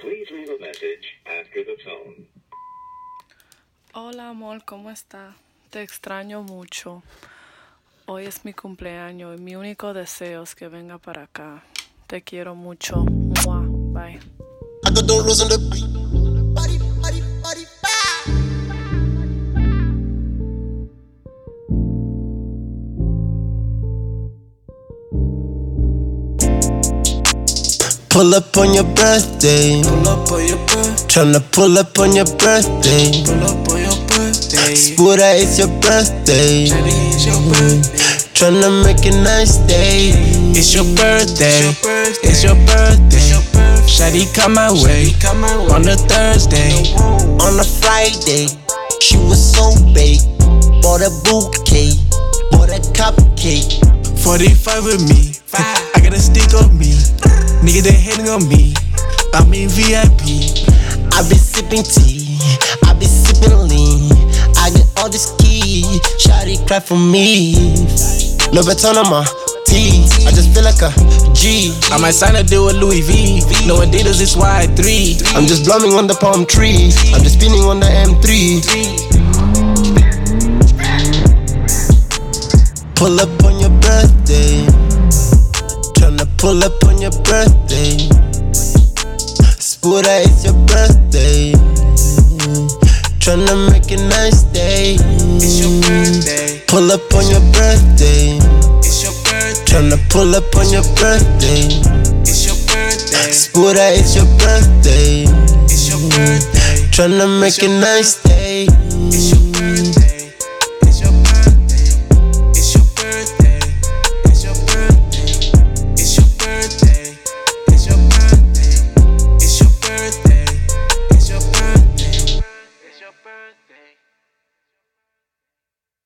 Please leave a message after the tone. Hola amor, ¿cómo estás? Te extraño mucho. Hoy es mi cumpleaños y mi único deseo es que venga para acá. Te quiero mucho. Mua. Bye. I got the rose on the beat. Body, body, body, Pull up on your birthday. Pull up on your birthday. Tryna pull up on your birthday. Pull up on your birthday. Spuda, it's your birthday. Shawty, it's your birthday. Tryna make a nice day. It's your birthday. It's your birthday. Shawty come my way on a Thursday. On a Friday, she was so big. Bought a bouquet, bought a cupcake. 45 with me. I got a stick on me. Nigga, they hating on me. I'm in VIP. I be sipping tea, I be sipping lean. I get all this key, shawty cry for me. Louis Vuitton on my teeth, I just feel like a G. I might sign a deal with Louis V. No Adidas, it's Y3. I'm just blooming on the palm tree. I'm just spinning on the M3. Pull up on your birthday. Tryna pull up on your birthday. Spuda, it's your birthday. Tryna make a nice day. It's your birthday. Pull up on your birthday. It's your birthday. Tryna pull up on your birthday. It's your birthday. Spuda, it's your birthday. It's your birthday. Tryna make a nice day. It's your